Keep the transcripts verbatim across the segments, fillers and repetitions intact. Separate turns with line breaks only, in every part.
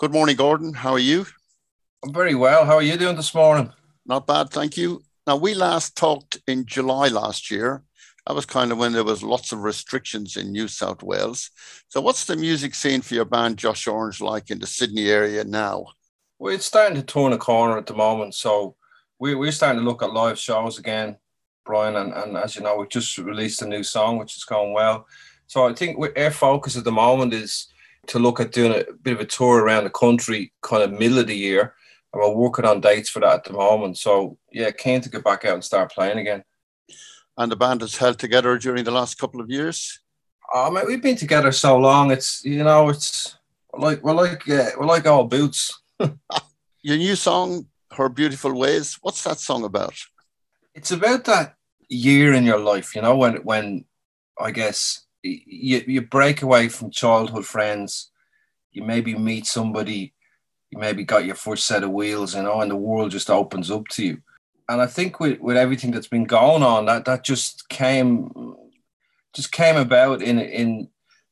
Good morning, Gordon. How are you?
I'm very well. How are you doing this morning?
Not bad, thank you. Now, we last talked in July last year. That was kind of when there was lots of restrictions in New South Wales. So what's the music scene for your band Josh Orange like in the Sydney area now?
Well, it's starting to turn a corner at the moment. So we, we're starting to look at live shows again, Brian. And, and as you know, we've just released a new song, which is going well. So I think our focus at the moment is to look at doing a bit of a tour around the country kind of middle of the year. And we're working on dates for that at the moment. So, yeah, keen to get back out and start playing again.
And the band has held together during the last couple of years?
Oh, mate, we've been together so long. It's, you know, it's like, we're like, uh, we're like old boots.
Your new song, Her Beautiful Ways, what's that song about?
It's about that year in your life, you know, when, when I guess you, you break away from childhood friends, you maybe meet somebody, you maybe got your first set of wheels, you know, and the world just opens up to you. And I think with, with everything that's been going on, that, that just came just came about in in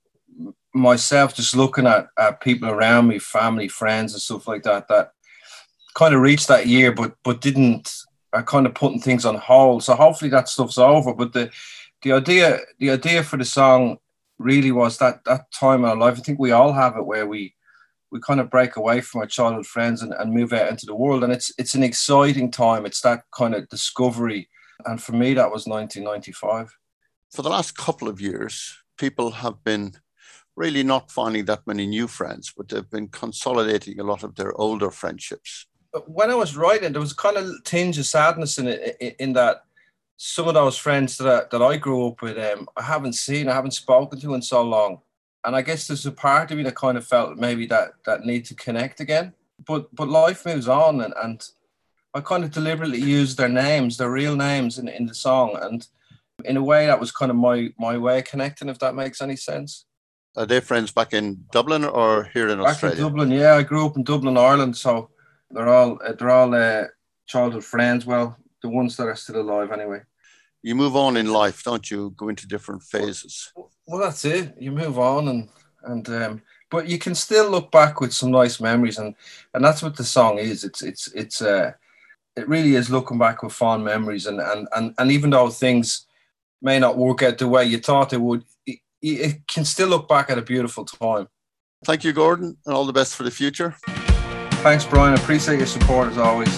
myself just looking at, at people around me, family, friends and stuff like that, that kind of reached that year but but didn't, are kind of putting things on hold. So hopefully that stuff's over. But the the idea the idea for the song really was that that time in our life, I think we all have it, where we we kind of break away from our childhood friends and, and move out into the world. And it's it's an exciting time. It's that kind of discovery. And for me, that was nineteen ninety-five.
For the last couple of years, people have been really not finding that many new friends, but they've been consolidating a lot of their older friendships.
When I was writing, there was kind of a tinge of sadness in it, in, in that some of those friends that I, that I grew up with, um, I haven't seen, I haven't spoken to in so long. And I guess there's a part of me that kind of felt maybe that that need to connect again. But but life moves on, and, and I kind of deliberately used their names, their real names in, in the song. And in a way, that was kind of my, my way of connecting, if that makes any sense.
Are they friends back in Dublin or here in
back
Australia?
Back in Dublin, yeah. I grew up in Dublin, Ireland. So they're all, they're all uh, childhood friends. Well, the ones that are still alive anyway.
You move on in life, don't you? Go into different phases.
Well, well that's it. You move on, and and um, but you can still look back with some nice memories, and and that's what the song is. It's it's it's uh, it really is looking back with fond memories, and and and and even though things may not work out the way you thought they would, it, it can still look back at a beautiful time.
Thank you, Gordon, and all the best for the future.
Thanks, Brian. I appreciate your support as always.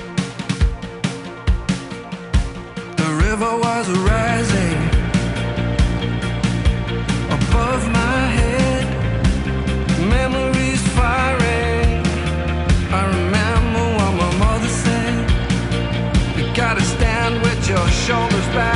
River was rising above my head, memories firing. I remember what my mother said: you gotta stand with your shoulders back.